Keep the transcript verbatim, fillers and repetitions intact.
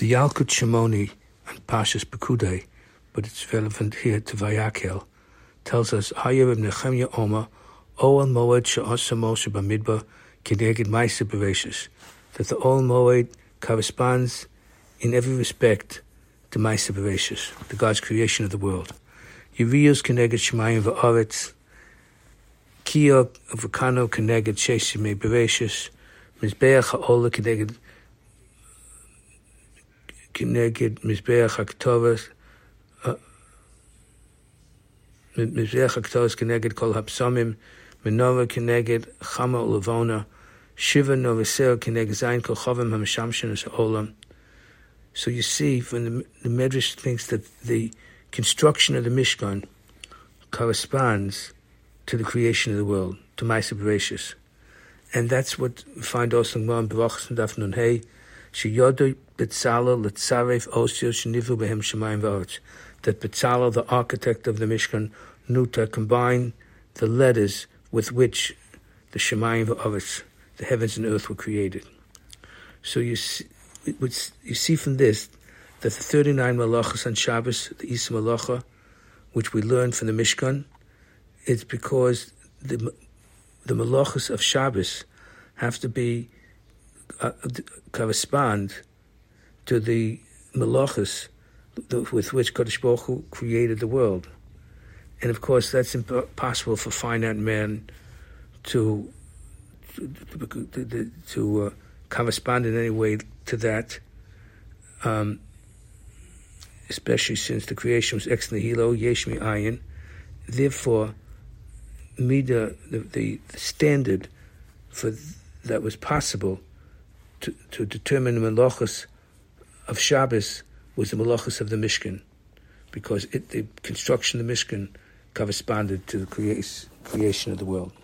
The Yalkut Shimoni and Pashas Pekudei, but it's relevant here to Vayakhel, tells us Hayev Nechemya Oma Oel Moed She'asa Moshe Bamidbar Kineged Ma'aseh Bereshis, that the Oel Moed corresponds in every respect to Ma'aseh Bereshis, the God's creation of the world. Yiriyos Kineged Shemayim Va'aretz, Kiyo V'kano Kineged Sheshimei Bereshis, Mizbeach HaOla Kineged Kineged Mizbeach HaKtoras, Mizbeach HaKtoras Kineged Kol HaPsamim, Menorah Kineged Chama Ulavona, Shiva Novaser Kineged Zayin Kol Chavim HaMeshamshin Es HaOlam. So you see, when the, the Medrash thinks that the construction of the Mishkan corresponds to the creation of the world, to Ma'aseh Bereshis. And that's what we find also in Barachos and Daf Nun Hey, Sheyodo Betzalel Letzaref Osio Shenivu Behem Shemayim V'Aretz, that Betzalel, the architect of the Mishkan, knew to combine the letters with which the Shemayim V'Aretz, the heavens and earth, were created. So you see, you see from this that the thirty-nine Malachas on Shabbos, the Isa Malacha, which we learned from the Mishkan, it's because the the Malachas of Shabbos have to be uh, correspond to the Malachas with which Kadosh Baruch Hu created the world, and of course that's impossible for finite man to to, to, to uh, correspond in any way to that, um, especially since the creation was ex nihilo, yesh mi'ayin. Therefore, Mida, the, the standard for that was possible to, to determine the malachos of Shabbos was the malachos of the Mishkan, because it, the construction of the Mishkan corresponded to the creation, creation of the world.